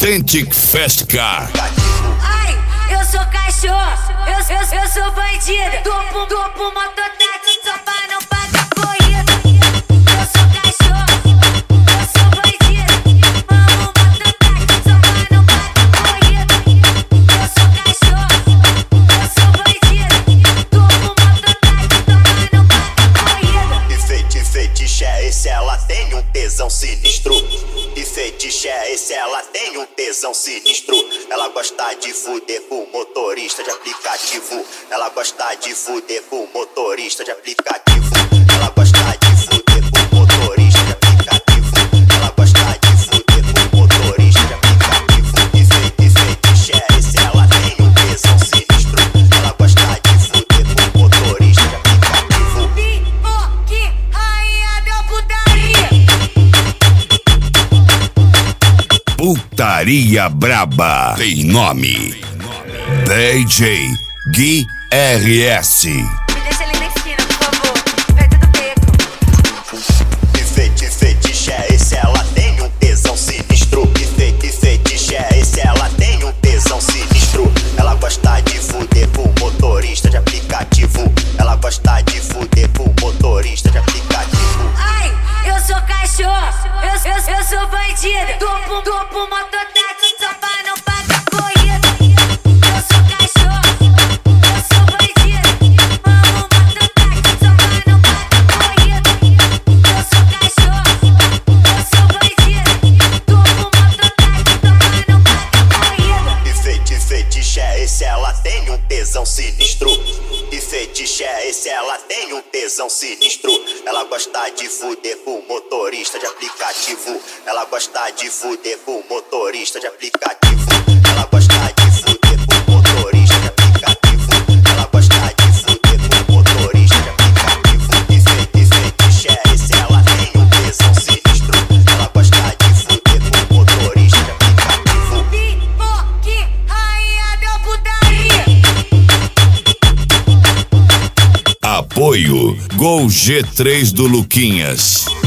Authentic Fast Car. Ai, eu sou cachorro, eu sou bandida. Topo mototáxi só pra não pagar corrida. Eu sou cachorro, eu sou bandida. Amo mototáxi só pra não pagar corrida. Eu sou cachorro, eu sou bandida. Topo mototáxi só pra não pagar corrida. E feitiço é esse, ela tem um tesão sinistro. E feitiço é esse, ela tem um tesão sinistro. Ela gosta de fuder com motorista de aplicativo. Ela gosta de fuder com motorista de aplicativo. Ela gosta de fuder com motorista de aplicativo. Ela gosta de fuder com motorista de aplicativo. E feitiço é esse, ela tem um tesão sinistro. Ela gosta de fuder com motorista de aplicativo. Pipoque, rainha da putaria. Putaria Braba tem nome: DJ Gui RS. Me deixa ali na esquina, por favor, perto do beco. E feitiço é esse, ela tem um tesão sinistro. E feitiço é esse, ela tem um tesão sinistro. Ela gosta de fuder com motorista de aplicativo. Ela gosta de fuder com motorista de aplicativo. Ai, eu sou cachorro, eu sou bandida. Topo mototáxi só pra não pagar corrida. Eu sou cachorro, eu sou bandida. Amo mototáxi só pra não pagar corrida. Eu sou cachorro, eu sou bandida. Topo mototáxi só pra não pagar corrida. E feitiço é esse, ela tem um tesão sinistro. E feitiço é esse, ela tem um tesão sinistro. Ela gosta de fuder com motorista de aplicativo. Ela gosta de fuder com motorista de aplicativo. Ela gosta de fuder com motorista de aplicativo. Ela gosta de fuder com motorista de aplicativo. E feitiço é esse, ela tem um tesão sinistro. Ela gosta de fuder com motorista de aplicativo. Pipoque, rainha da putaria. Apoio Gol G3 do Luquinhas.